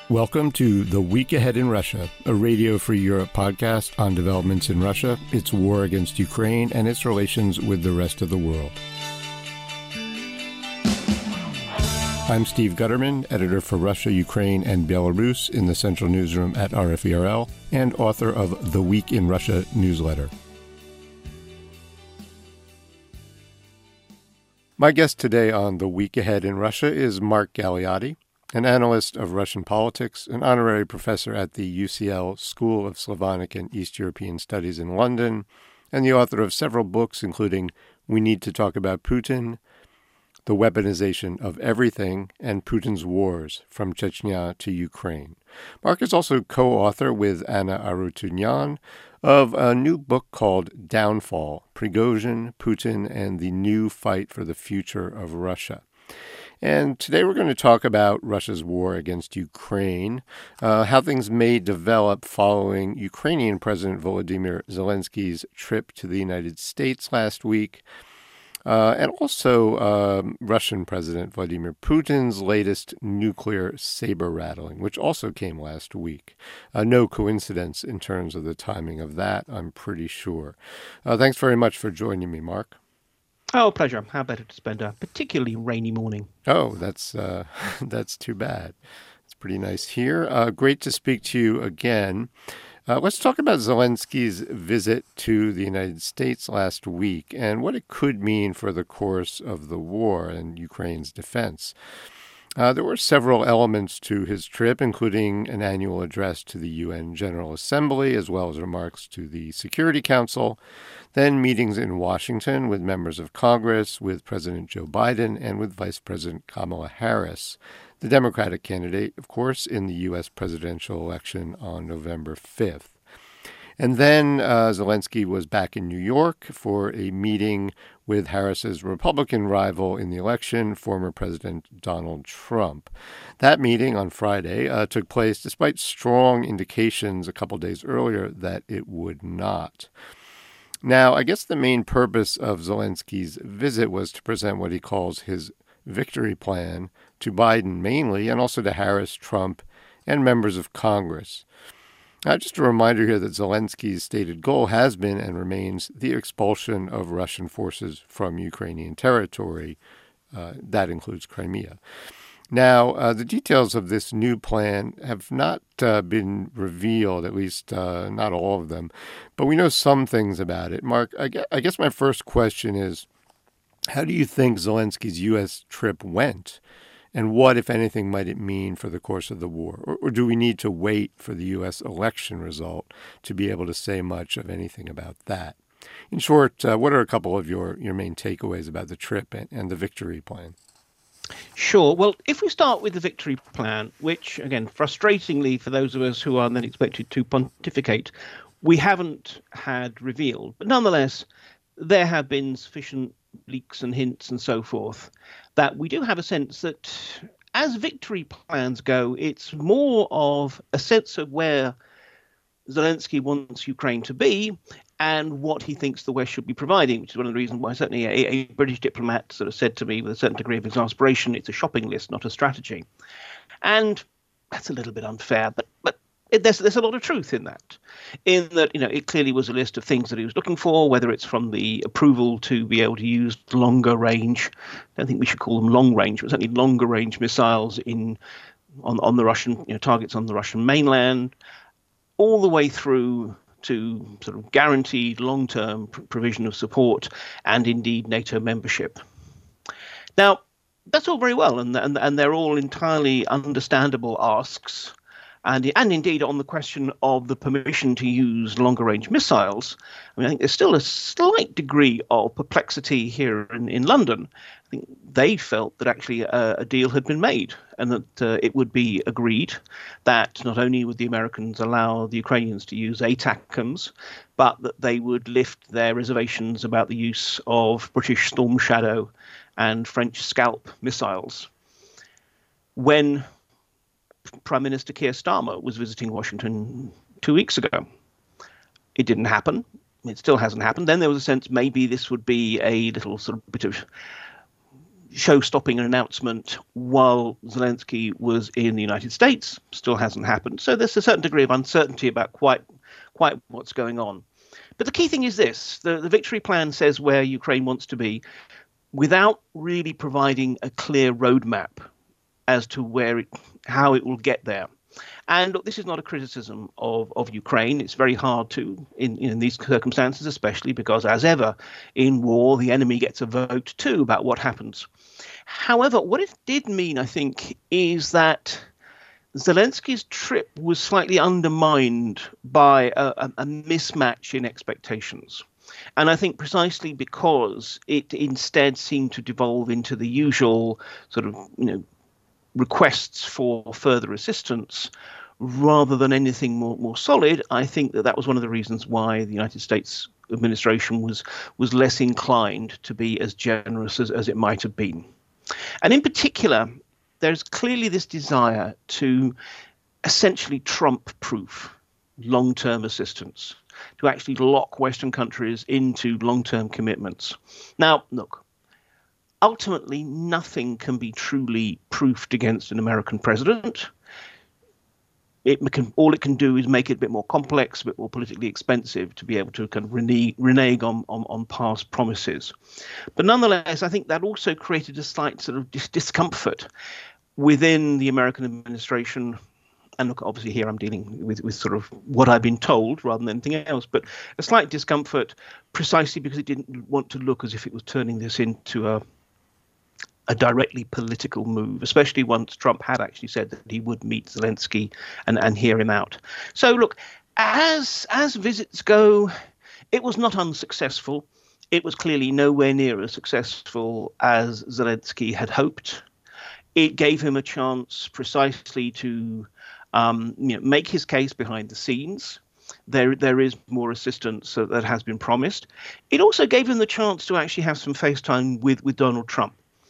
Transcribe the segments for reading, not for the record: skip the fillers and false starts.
Welcome to The Week Ahead in Russia, a Radio Free Europe podcast on developments in Russia, its war against Ukraine, and its relations with the rest of the world. I'm Steve Gutterman, editor for Russia, Ukraine, and Belarus in the Central Newsroom at RFERL, and author of The Week in Russia newsletter. My guest today on The Week Ahead in Russia is Mark Galeotti, an analyst of Russian politics, an honorary professor at the UCL School of Slavonic and East European Studies in London, and the author of several books, including We Need to Talk About Putin, The Weaponization of Everything, and Putin's Wars, From Chechnya to Ukraine. Mark is also co-author with Anna Arutyunyan of a new book called Downfall, Prigozhin, Putin, and the New Fight for the Future of Russia. And today we're going to talk about Russia's war against Ukraine, how things may develop following Ukrainian President Volodymyr Zelensky's trip to the United States last week, and also Russian President Vladimir Putin's latest nuclear saber-rattling, which also came last week. No coincidence in terms of the timing of that, I'm pretty sure. Thanks very much for joining me, Mark. Oh, pleasure. How better to spend a particularly rainy morning? Oh, that's too bad. It's pretty nice here. Great to speak to you again. Let's talk about Zelensky's visit to the United States last week and what it could mean for the course of the war and Ukraine's defense. There were several elements to his trip, including an annual address to the UN General Assembly, as well as remarks to the Security Council, then meetings in Washington with members of Congress, with President Joe Biden, and with Vice President Kamala Harris, the Democratic candidate, of course, in the U.S. presidential election on November 5th. And then Zelensky was back in New York for a meeting with Harris's Republican rival in the election, former President Donald Trump. That meeting on Friday took place despite strong indications a couple days earlier that it would not. Now, I guess the main purpose of Zelensky's visit was to present what he calls his victory plan to Biden mainly, and also to Harris, Trump, and members of Congress. Just a reminder here that Zelensky's stated goal has been and remains the expulsion of Russian forces from Ukrainian territory. That includes Crimea. Now, the details of this new plan have not been revealed, at least not all of them, but we know some things about it. Mark, I guess my first question is, how do you think Zelensky's U.S. trip went? And what, if anything, might it mean for the course of the war? Or do we need to wait for the U.S. election result to be able to say much of anything about that? In short, what are a couple of your main takeaways about the trip and the victory plan? Sure. Well, if we start with the victory plan, which, again, frustratingly for those of us who are then expected to pontificate, we haven't had revealed. But nonetheless, there have been sufficient leaks and hints and so forth that we do have a sense that as victory plans go, it's more of a sense of where Zelensky wants Ukraine to be and what he thinks the West should be providing, which is one of the reasons why certainly a British diplomat sort of said to me with a certain degree of exasperation, it's a shopping list, not a strategy. And that's a little bit unfair, but there's a lot of truth in that, it clearly was a list of things that he was looking for, whether it's from the approval to be able to use longer range. I don't think we should call them long range, but certainly longer range missiles on the Russian, targets on the Russian mainland, all the way through to sort of guaranteed long-term provision of support and indeed NATO membership. Now, that's all very well, and they're all entirely understandable asks. And indeed, on the question of the permission to use longer-range missiles, I think there's still a slight degree of perplexity here in London. I think they felt that actually a deal had been made and that it would be agreed that not only would the Americans allow the Ukrainians to use ATACMS, but that they would lift their reservations about the use of British Storm Shadow and French Scalp missiles. When Prime Minister Keir Starmer was visiting Washington 2 weeks ago, it didn't happen. It still hasn't happened. Then there was a sense maybe this would be a little sort of bit of show-stopping announcement while Zelensky was in the United States. Still hasn't happened. So there's a certain degree of uncertainty about quite what's going on. But the key thing is this: the victory plan says where Ukraine wants to be, without really providing a clear roadmap as to how it will get there. And look, this is not a criticism of Ukraine. It's very hard to, in these circumstances, especially because, as ever, in war, the enemy gets a vote too about what happens. However, what it did mean, I think, is that Zelensky's trip was slightly undermined by a mismatch in expectations. And I think precisely because it instead seemed to devolve into the usual sort of, requests for further assistance rather than anything more solid, I think that was one of the reasons why the United States administration was less inclined to be as generous as it might have been. And in particular, there's clearly this desire to essentially Trump-proof long-term assistance, to actually lock Western countries into long-term commitments. Now, look, ultimately, nothing can be truly proofed against an American president. All it can do is make it a bit more complex, a bit more politically expensive to be able to kind of renege on past promises. But nonetheless, I think that also created a slight sort of discomfort within the American administration. And look, obviously here I'm dealing with sort of what I've been told rather than anything else, but a slight discomfort precisely because it didn't want to look as if it was turning this into a directly political move, especially once Trump had actually said that he would meet Zelensky and hear him out. So look, as visits go, it was not unsuccessful. It was clearly nowhere near as successful as Zelensky had hoped. It gave him a chance precisely to make his case behind the scenes. There is more assistance that has been promised. It also gave him the chance to actually have some face time with Donald Trump.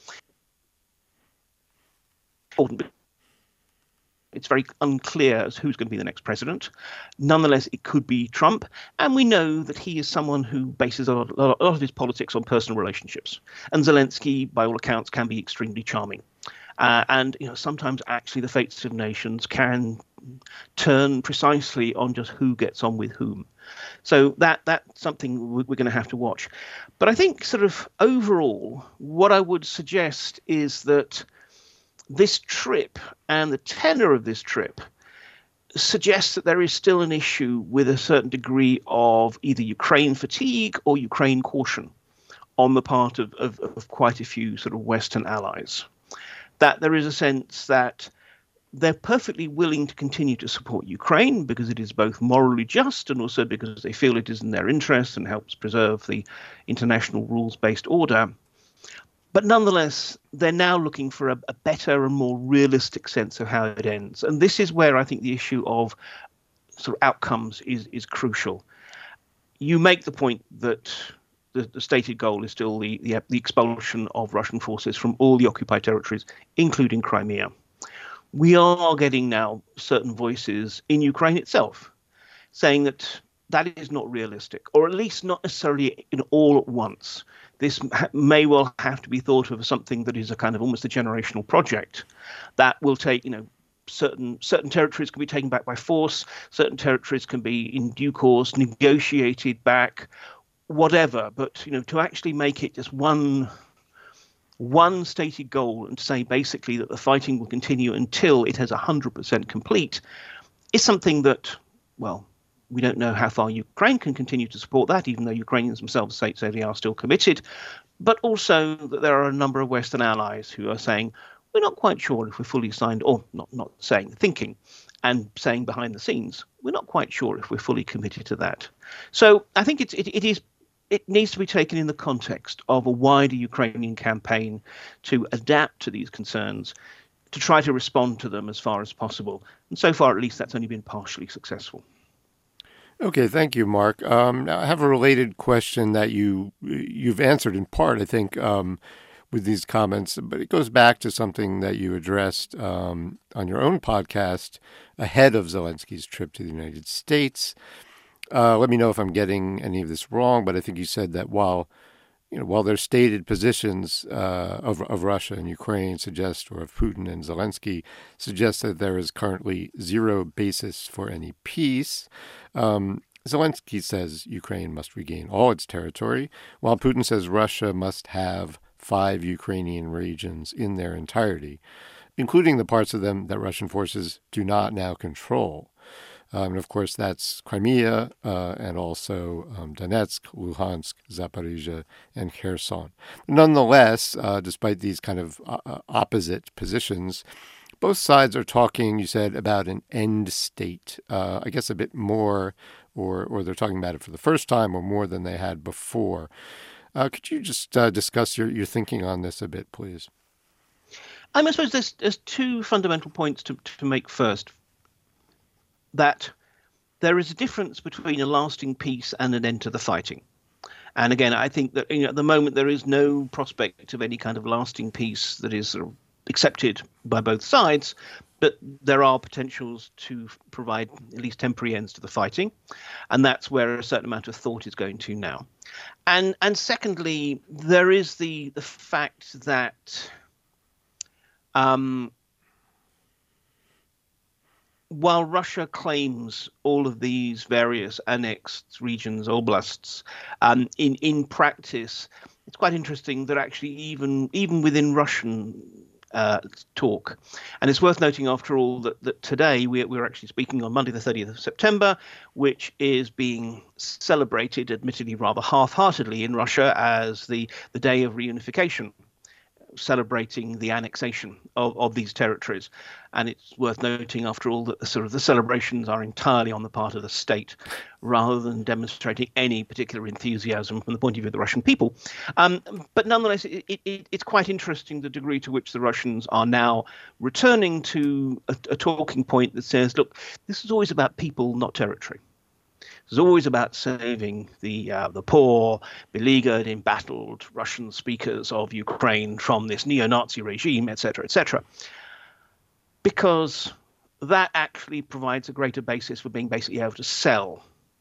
It's very unclear as who's going to be the next president. Nonetheless, it could be Trump. And we know that he is someone who bases a lot of his politics on personal relationships. And Zelensky, by all accounts, can be extremely charming. And sometimes actually the fates of nations can turn precisely on just who gets on with whom. So that's something we're going to have to watch. But I think sort of overall, what I would suggest is that this trip and the tenor of this trip suggests that there is still an issue with a certain degree of either Ukraine fatigue or Ukraine caution on the part of quite a few sort of Western allies. That there is a sense that they're perfectly willing to continue to support Ukraine because it is both morally just and also because they feel it is in their interest and helps preserve the international rules-based order. But nonetheless, they're now looking for a better and more realistic sense of how it ends. And this is where I think the issue of sort of outcomes is crucial. You make the point that the stated goal is still the expulsion of Russian forces from all the occupied territories, including Crimea. We are getting now certain voices in Ukraine itself saying that is not realistic, or at least not necessarily in all at once. This may well have to be thought of as something that is a kind of almost a generational project that will take, certain territories can be taken back by force, certain territories can be in due course negotiated back, whatever. But, to actually make it just one stated goal and to say basically that the fighting will continue until it has 100% complete is something that, well, we don't know how far Ukraine can continue to support that, even though Ukrainians themselves say they are still committed. But also that there are a number of Western allies who are saying, we're not quite sure if we're fully signed, or not saying, thinking and saying behind the scenes, we're not quite sure if we're fully committed to that. So I think it needs to be taken in the context of a wider Ukrainian campaign to adapt to these concerns, to try to respond to them as far as possible. And so far, at least, that's only been partially successful. Okay, thank you, Mark. Now I have a related question that you've answered in part, I think, with these comments, but it goes back to something that you addressed on your own podcast ahead of Zelensky's trip to the United States. Let me know if I'm getting any of this wrong, but I think you said that while while their stated positions of Russia and Ukraine suggest, or of Putin and Zelensky, suggest that there is currently zero basis for any peace. Zelensky says Ukraine must regain all its territory, while Putin says Russia must have 5 Ukrainian regions in their entirety, including the parts of them that Russian forces do not now control. And of course, that's Crimea and also Donetsk, Luhansk, Zaporizhia, and Kherson. Nonetheless, despite these kind of opposite positions, both sides are talking, you said, about an end state. I guess a bit more, or they're talking about it for the first time or more than they had before. Could you just discuss your thinking on this a bit, please? I suppose there's 2 fundamental points to make first. That there is a difference between a lasting peace and an end to the fighting. And again, I think that at the moment there is no prospect of any kind of lasting peace that is sort of accepted by both sides, but there are potentials to provide at least temporary ends to the fighting, and that's where a certain amount of thought is going to now. And secondly, there is the fact that while Russia claims all of these various annexed regions, oblasts, in practice, it's quite interesting that actually even within Russian talk, and it's worth noting, after all, that today we're actually speaking on Monday, the 30th of September, which is being celebrated, admittedly rather half-heartedly, in Russia as the day of reunification, celebrating the annexation of these territories. And it's worth noting, after all, that the celebrations are entirely on the part of the state, rather than demonstrating any particular enthusiasm from the point of view of the Russian people. But nonetheless, it's quite interesting the degree to which the Russians are now returning to a talking point that says, look, this is always about people, not territory. It's always about saving the poor, beleaguered, embattled Russian speakers of Ukraine from this neo-Nazi regime, etc., etc., because that actually provides a greater basis for being basically able to sell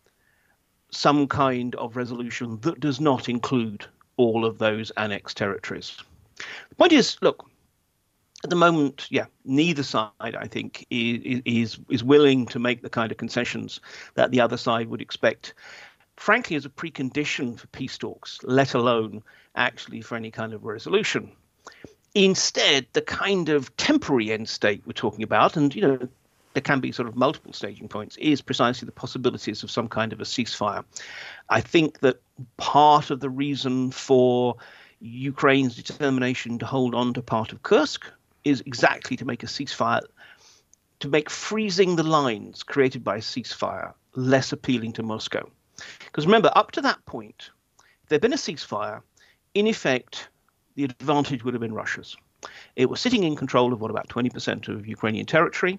some kind of resolution that does not include all of those annexed territories. The point is, look, at the moment, neither side, I think, is willing to make the kind of concessions that the other side would expect, frankly, as a precondition for peace talks, let alone actually for any kind of resolution. Instead, the kind of temporary end state we're talking about, and there can be sort of multiple staging points, is precisely the possibilities of some kind of a ceasefire. I think that part of the reason for Ukraine's determination to hold on to part of Kursk is exactly to make a ceasefire, to make freezing the lines created by a ceasefire less appealing to Moscow. Because remember, up to that point, if there'd been a ceasefire, in effect, the advantage would have been Russia's. It was sitting in control of about 20% of Ukrainian territory,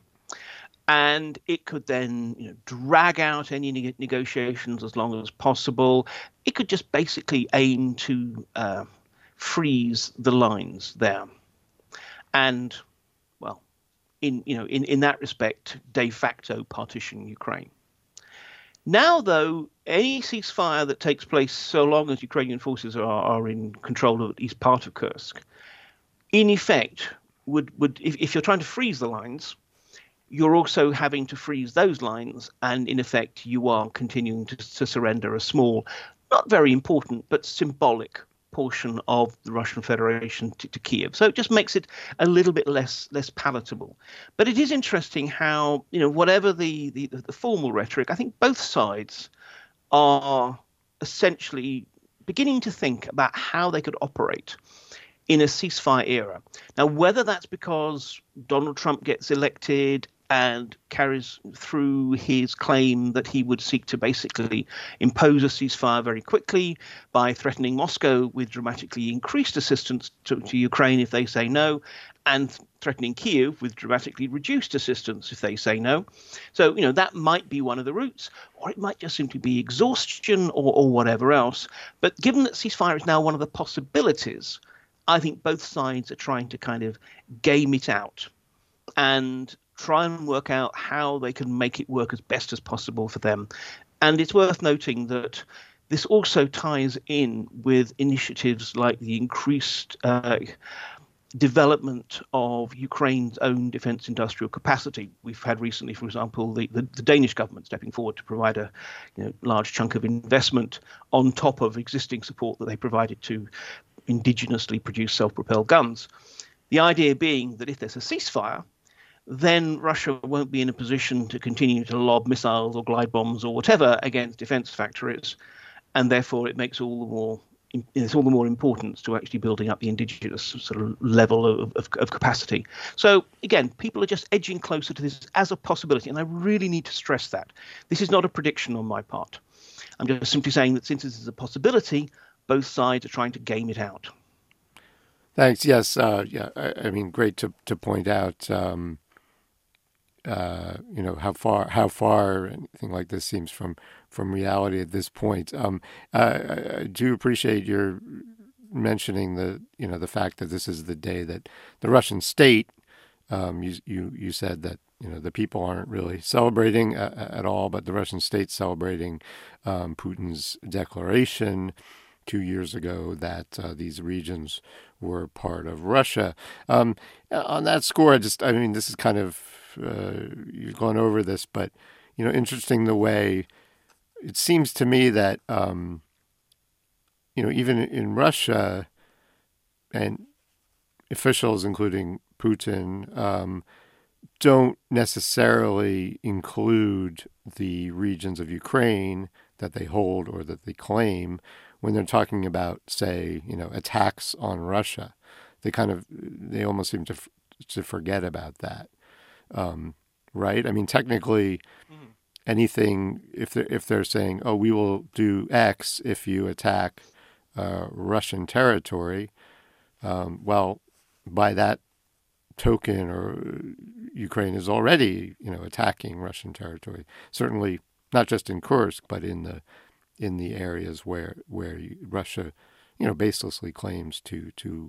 and it could then drag out any negotiations as long as possible. It could just basically aim to freeze the lines there. And, well, in that respect, de facto partition Ukraine. Now, though, any ceasefire that takes place so long as Ukrainian forces are in control of at least part of Kursk, in effect, would if you're trying to freeze the lines, you're also having to freeze those lines, and in effect, you are continuing to surrender a small, not very important, but symbolic portion of the Russian Federation to Kiev. So it just makes it a little bit less palatable. But it is interesting how, whatever the formal rhetoric, I think both sides are essentially beginning to think about how they could operate in a ceasefire era. Now, whether that's because Donald Trump gets elected and carries through his claim that he would seek to basically impose a ceasefire very quickly by threatening Moscow with dramatically increased assistance to Ukraine if they say no, and threatening Kyiv with dramatically reduced assistance if they say no. So, that might be one of the routes, or it might just simply be exhaustion or whatever else. But given that ceasefire is now one of the possibilities, I think both sides are trying to kind of game it out and try and work out how they can make it work as best as possible for them. And it's worth noting that This also ties in with initiatives like the increased development of Ukraine's own defense industrial capacity. We've had recently, for example, the Danish government stepping forward to provide a large chunk of investment on top of existing support that they provided to indigenously produced self-propelled guns. The idea being that if there's a ceasefire, then Russia won't be in a position to continue to lob missiles or glide bombs or whatever against defense factories, and therefore it makes all the more it's all the more importance to actually building up the indigenous sort of level of capacity. So again, people are just edging closer to this as a possibility, and I really need to stress that. This is not a prediction on my part. I'm just simply saying that since this is a possibility, both sides are trying to game it out. Thanks. Yes. Yeah. I mean, great to point out. How far anything like this seems from reality at this point. I do appreciate your mentioning the fact that this is the day that the Russian state. You said that the people aren't really celebrating at all, but the Russian state's celebrating Putin's declaration 2 years ago that these regions were part of Russia. On that score, this is kind of you've gone over this, but interesting the way it seems to me that even in Russia and officials, including Putin, don't necessarily include the regions of Ukraine that they hold or that they claim when they're talking about, say, attacks on Russia. They almost seem to forget about that. Right? I mean, technically, anything if they're saying, "Oh, we will do X if you attack Russian territory," well, by that token, or Ukraine is already attacking Russian territory. Certainly, not just in Kursk, but in the areas where Russia, baselessly claims to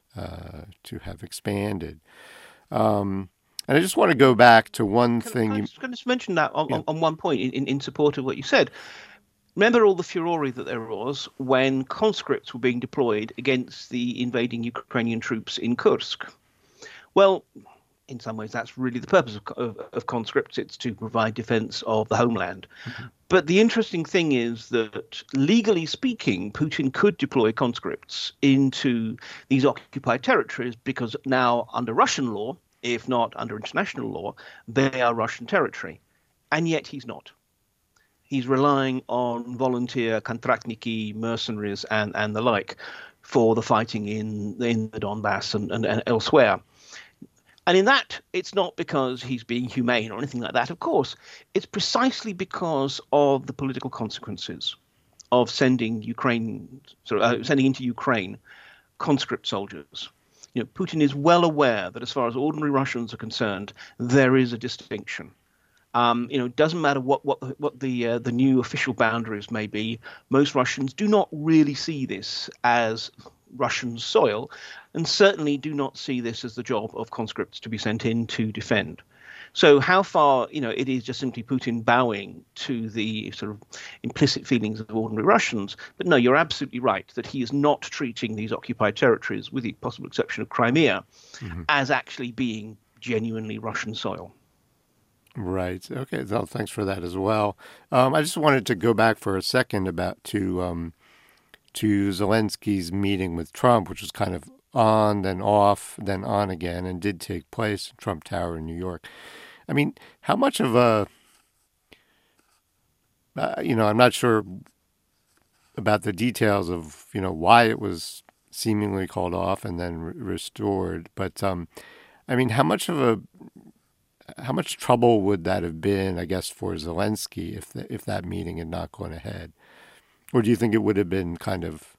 have expanded. And I just want to go back to one thing. I was going to mention that on one point in support of what you said. Remember all the furore that there was when conscripts were being deployed against the invading Ukrainian troops in Kursk. Well, in some ways, that's really the purpose of conscripts. It's to provide defense of the homeland. Mm-hmm. But the interesting thing is that, legally speaking, Putin could deploy conscripts into these occupied territories because now, under Russian law, if not under international law, they are Russian territory. And yet he's not. He's relying on volunteer kontraktniki, mercenaries, and the like for the fighting in the Donbass and elsewhere. And in that, it's not because he's being humane or anything like that, of course. It's precisely because of the political consequences of sending into Ukraine conscript soldiers. Putin is well aware that as far as ordinary Russians are concerned, there is a distinction. It doesn't matter what the new official boundaries may be. Most Russians do not really see this as Russian soil, and certainly do not see this as the job of conscripts to be sent in to defend. So how far, it is just simply Putin bowing to the sort of implicit feelings of ordinary Russians. But no, you're absolutely right that he is not treating these occupied territories, with the possible exception of Crimea, as actually being genuinely Russian soil. Right. Okay. Well, thanks for that as well. I just wanted to go back for a second to Zelensky's meeting with Trump, which was kind of on, then off, then on again, and did take place in Trump Tower in New York. I mean, how much of a, I'm not sure about the details of, why it was seemingly called off and then restored. But, I mean, how much trouble would that have been, I guess, for Zelensky if that meeting had not gone ahead? Or do you think it would have been kind of,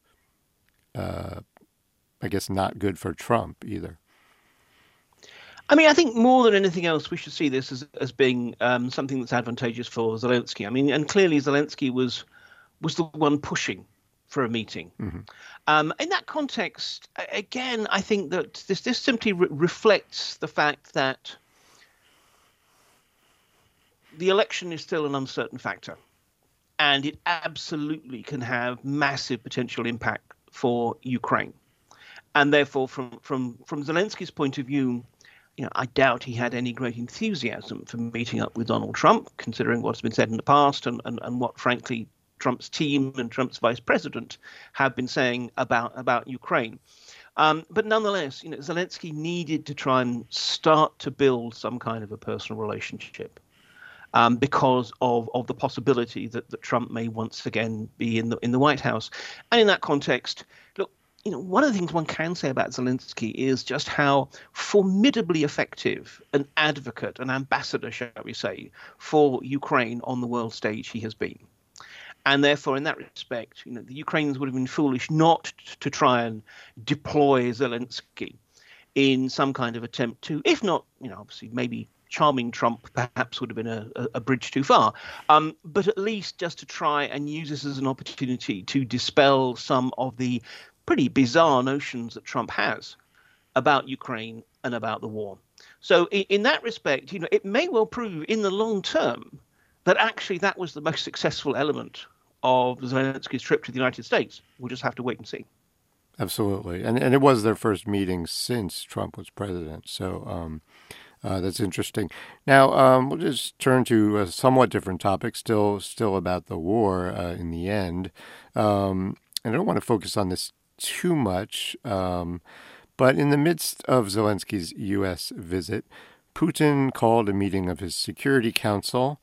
I guess, not good for Trump either? I mean, I think more than anything else, we should see this as being something that's advantageous for Zelensky. I mean, and clearly Zelensky was the one pushing for a meeting. Mm-hmm. In that context, again, I think that this simply reflects the fact that the election is still an uncertain factor. and it absolutely can have massive potential impact for Ukraine. And therefore, from Zelensky's point of view, I doubt he had any great enthusiasm for meeting up with Donald Trump, considering what's been said in the past and what, frankly, Trump's team and Trump's vice president have been saying about Ukraine. But nonetheless, Zelensky needed to try and start to build some kind of a personal relationship. Because of the possibility that Trump may once again be in the White House. And in that context, look, one of the things one can say about Zelensky is just how formidably effective an advocate, an ambassador, shall we say, for Ukraine on the world stage he has been. And therefore, in that respect, the Ukrainians would have been foolish not to try and deploy Zelensky in some kind of attempt to, if not, obviously maybe charming Trump perhaps would have been a bridge too far, but at least just to try and use this as an opportunity to dispel some of the pretty bizarre notions that Trump has about Ukraine and about the war. So in that respect, it may well prove in the long term that actually that was the most successful element of Zelensky's trip to the United States. We'll just have to wait and see. Absolutely. And it was their first meeting since Trump was president. So that's interesting. Now, we'll just turn to a somewhat different topic, still about the war in the end. And I don't want to focus on this too much, but in the midst of Zelensky's U.S. visit, Putin called a meeting of his Security Council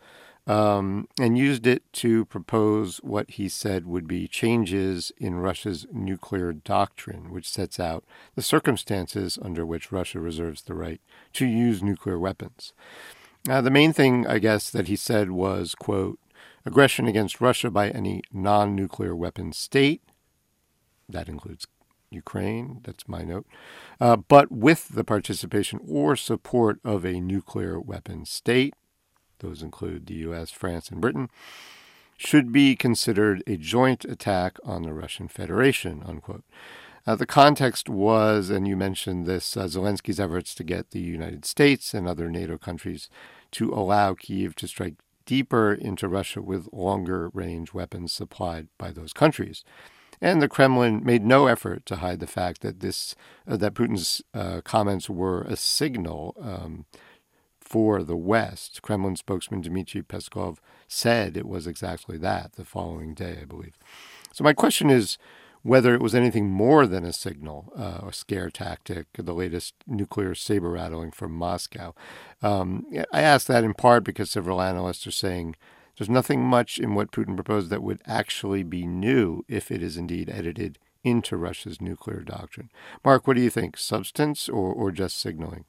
and used it to propose what he said would be changes in Russia's nuclear doctrine, which sets out the circumstances under which Russia reserves the right to use nuclear weapons. The main thing, I guess, that he said was, quote, aggression against Russia by any non-nuclear weapon state, that includes Ukraine, that's my note, but with the participation or support of a nuclear weapon state, those include the U.S., France, and Britain, should be considered a joint attack on the Russian Federation, unquote. The context was, and you mentioned this, Zelensky's efforts to get the United States and other NATO countries to allow Kyiv to strike deeper into Russia with longer-range weapons supplied by those countries. And the Kremlin made no effort to hide the fact that that Putin's comments were a signal for the West. Kremlin spokesman Dmitry Peskov said it was exactly that the following day, I believe. So my question is whether it was anything more than a signal, a scare tactic, the latest nuclear saber rattling from Moscow. I ask that in part because several analysts are saying there's nothing much in what Putin proposed that would actually be new if it is indeed edited into Russia's nuclear doctrine. Mark, what do you think? Substance or just signaling?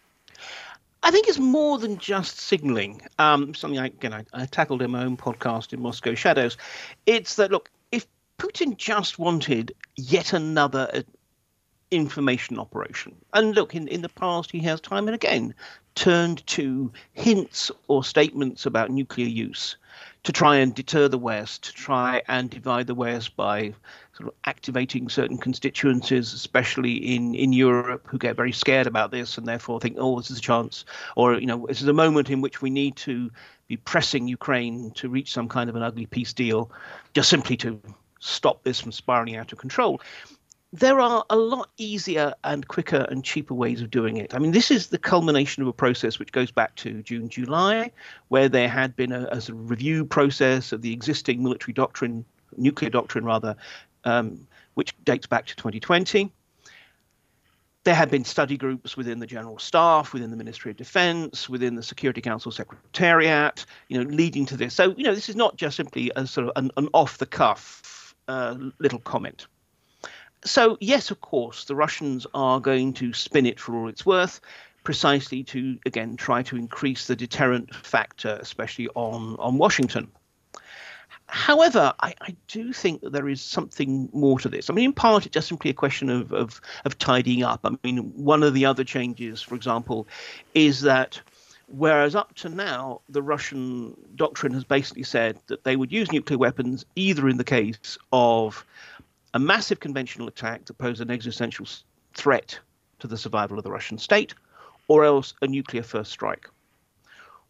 I think it's more than just signaling. Something I tackled in my own podcast in Moscow Shadows. It's that, look, if Putin just wanted yet another information operation, and look, in the past he has time and again turned to hints or statements about nuclear use to try and deter the West, to try and divide the West by sort of activating certain constituencies, especially in Europe, who get very scared about this and therefore think, oh, this is a chance, or, this is a moment in which we need to be pressing Ukraine to reach some kind of an ugly peace deal, just simply to stop this from spiraling out of control. There are a lot easier and quicker and cheaper ways of doing it. I mean, this is the culmination of a process which goes back to June, July, where there had been a sort of review process of the existing military doctrine, nuclear doctrine rather, which dates back to 2020. There had been study groups within the General Staff, within the Ministry of Defense, within the Security Council Secretariat, leading to this. So, this is not just simply a sort of an off-the-cuff little comment. So, yes, of course, the Russians are going to spin it for all it's worth, precisely to, again, try to increase the deterrent factor, especially on Washington. However, I do think that there is something more to this. I mean, in part, it's just simply a question of tidying up. I mean, one of the other changes, for example, is that whereas up to now, the Russian doctrine has basically said that they would use nuclear weapons either in the case of a massive conventional attack that poses an existential threat to the survival of the Russian state, or else a nuclear first strike.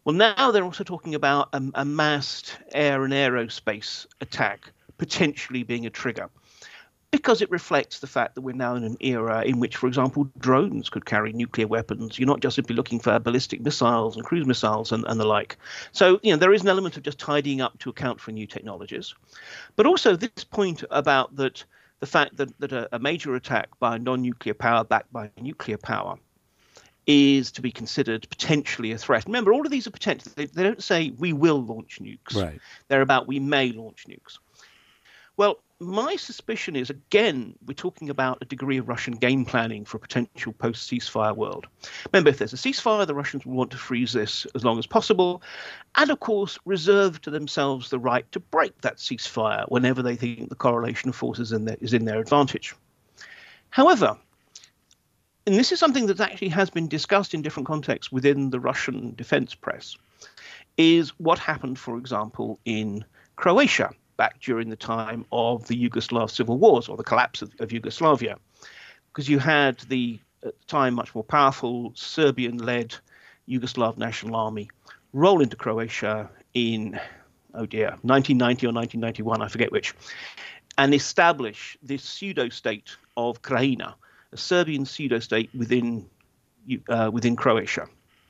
Well, now they're also talking about a massed air and aerospace attack potentially being a trigger, because it reflects the fact that we're now in an era in which, for example, drones could carry nuclear weapons. You're not just simply looking for ballistic missiles and cruise missiles and the like. So, there is an element of just tidying up to account for new technologies. But also this point about the fact that a major attack by a non-nuclear power backed by nuclear power is to be considered potentially a threat. Remember, all of these are potential. They don't say we will launch nukes. Right. They're about we may launch nukes. Well, my suspicion is, again, we're talking about a degree of Russian game planning for a potential post-ceasefire world. Remember, if there's a ceasefire, the Russians will want to freeze this as long as possible, and, of course, reserve to themselves the right to break that ceasefire whenever they think the correlation of forces is in their advantage. However, and this is something that actually has been discussed in different contexts within the Russian defense press, is what happened, for example, in Croatia back during the time of the Yugoslav civil wars, or the collapse of Yugoslavia. Because you had the, at the time, much more powerful Serbian-led Yugoslav National Army roll into Croatia in, 1990 or 1991, I forget which, and establish this pseudo-state of Krajina, a Serbian pseudo-state within Croatia,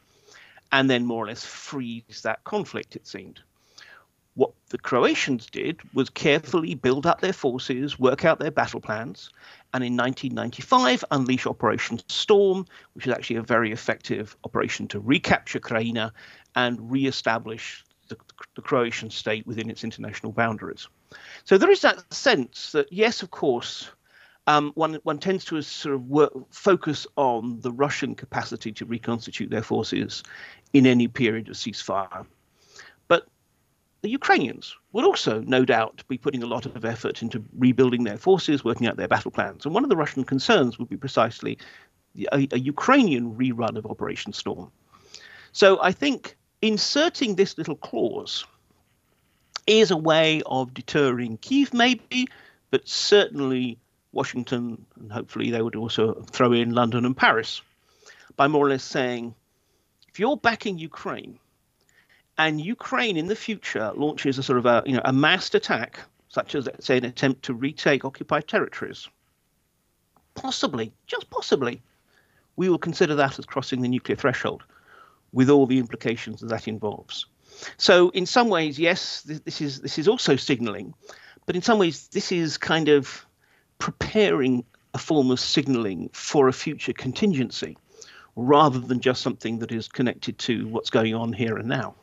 and then more or less freeze that conflict, it seemed. What the Croatians did was carefully build up their forces, work out their battle plans, and in 1995 unleash Operation Storm, which is actually a very effective operation to recapture Krajina and re-establish the Croatian state within its international boundaries. So there is that sense that, yes, of course, one tends to sort of focus on the Russian capacity to reconstitute their forces in any period of ceasefire. But the Ukrainians would also, no doubt, be putting a lot of effort into rebuilding their forces, working out their battle plans. And one of the Russian concerns would be precisely a Ukrainian rerun of Operation Storm. So I think inserting this little clause is a way of deterring Kyiv, maybe, but certainly Washington, and hopefully they would also throw in London and Paris, by more or less saying, if you're backing Ukraine, and Ukraine in the future launches a sort of a massed attack, such as, let's say, an attempt to retake occupied territories, possibly, just possibly, we will consider that as crossing the nuclear threshold, with all the implications that involves. So in some ways, yes, this is also signaling, but in some ways this is kind of preparing a form of signaling for a future contingency, rather than just something that is connected to what's going on here and now.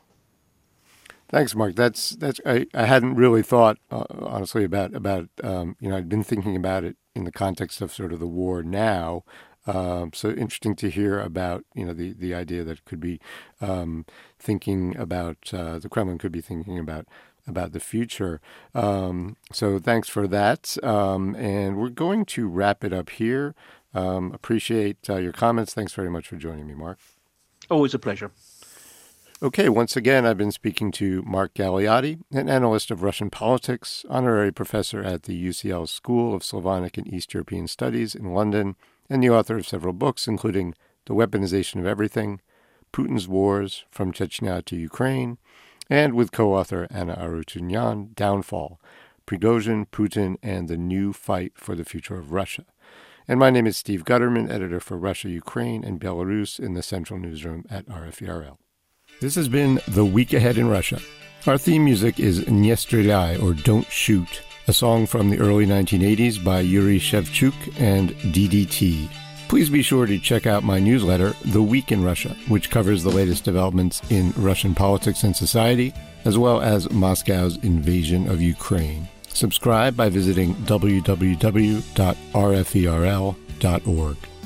Thanks, Mark. That's I hadn't really thought honestly about I'd been thinking about it in the context of sort of the war now. So interesting to hear about the idea that it could be thinking about the Kremlin could be thinking about the future. So thanks for that. And we're going to wrap it up here. Appreciate your comments. Thanks very much for joining me, Mark. Always a pleasure. Okay, once again, I've been speaking to Mark Galeotti, an analyst of Russian politics, honorary professor at the UCL School of Slavonic and East European Studies in London, and the author of several books, including The Weaponization of Everything, Putin's Wars, From Chechnya to Ukraine, and with co-author Anna Arutyunyan, Downfall, Prigozhin, Putin, and the New Fight for the Future of Russia. And my name is Steve Gutterman, editor for Russia, Ukraine, and Belarus in the Central Newsroom at RFE/RL. This has been The Week Ahead in Russia. Our theme music is Nie Stреляй, or Don't Shoot, a song from the early 1980s by Yuri Shevchuk and DDT. Please be sure to check out my newsletter, The Week in Russia, which covers the latest developments in Russian politics and society, as well as Moscow's invasion of Ukraine. Subscribe by visiting www.rferl.org.